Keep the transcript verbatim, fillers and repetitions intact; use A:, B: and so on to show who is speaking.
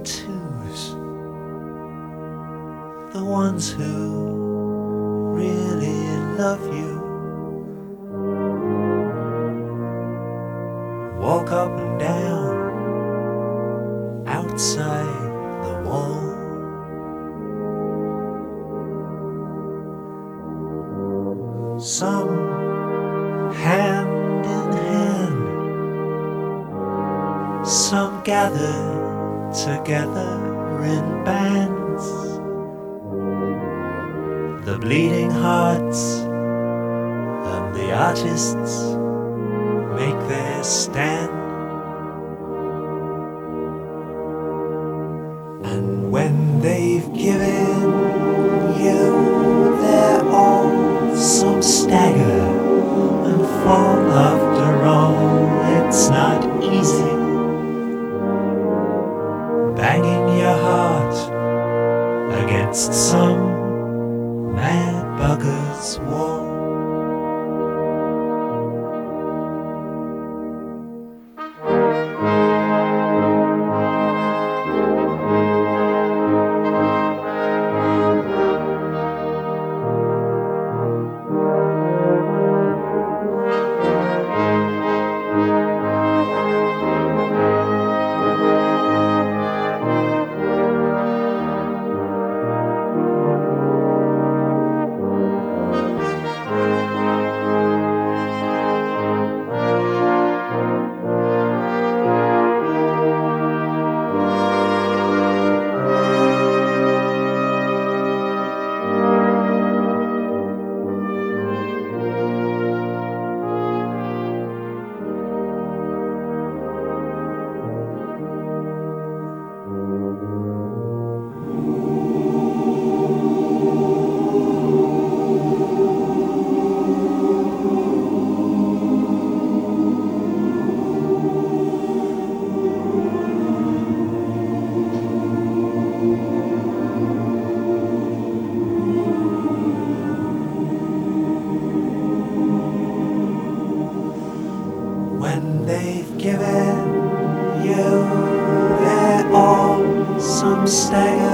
A: and twos, the ones who really love you, walk up and down outside the wall. Some hand in hand, some gather together in bands. The bleeding hearts and the artists make their stand. And when they've given you their all, some stagger and fall after all. It's not easy banging your heart against some mad bugger's wall. When they've given you their all, some stagger